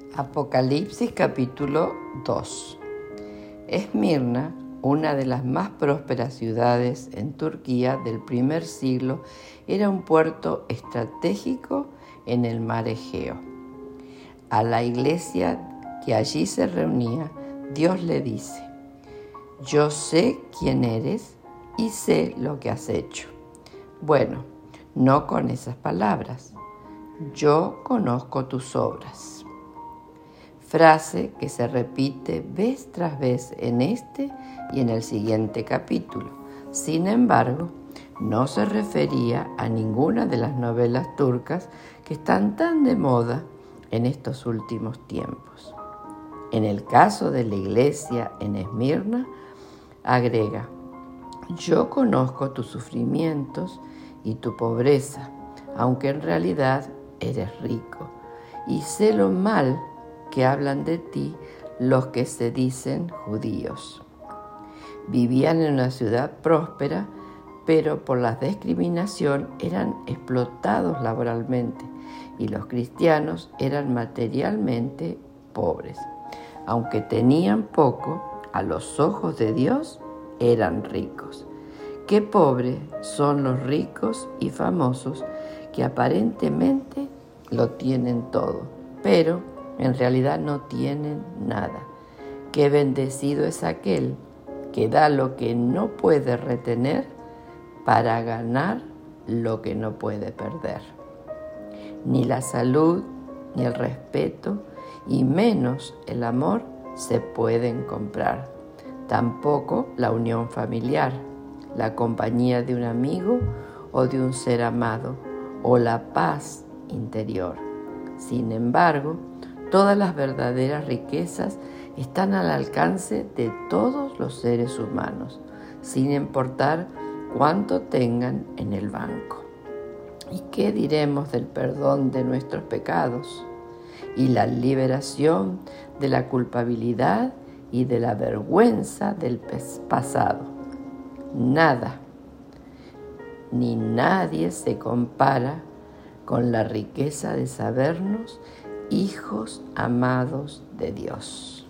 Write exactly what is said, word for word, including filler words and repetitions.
Apocalipsis capítulo dos. Esmirna, una de las más prósperas ciudades en Turquía del primer siglo, era un puerto estratégico en el mar Egeo. A la iglesia que allí se reunía, Dios le dice: yo sé quién eres y sé lo que has hecho. Bueno, no con esas palabras. Yo conozco tus obras. Frase que se repite vez tras vez en este y en el siguiente capítulo. Sin embargo, no se refería a ninguna de las novelas turcas que están tan de moda en estos últimos tiempos. En el caso de la iglesia en Esmirna, agrega: yo conozco tus sufrimientos y tu pobreza, aunque en realidad eres rico, y sé lo mal que hablan de ti los que se dicen judíos. Vivían en una ciudad próspera, pero por la discriminación eran explotados laboralmente y los cristianos eran materialmente pobres. Aunque tenían poco, a los ojos de Dios eran ricos. Qué pobres son los ricos y famosos que aparentemente lo tienen todo, pero en realidad no tienen nada. Qué bendecido es aquel que da lo que no puede retener para ganar lo que no puede perder. Ni la salud, ni el respeto, y menos el amor se pueden comprar. Tampoco la unión familiar, la compañía de un amigo o de un ser amado, o la paz interior. Sin embargo, todas las verdaderas riquezas están al alcance de todos los seres humanos, sin importar cuánto tengan en el banco. ¿Y qué diremos del perdón de nuestros pecados y la liberación de la culpabilidad y de la vergüenza del pasado? Nada, ni nadie se compara con la riqueza de sabernos hijos amados de Dios.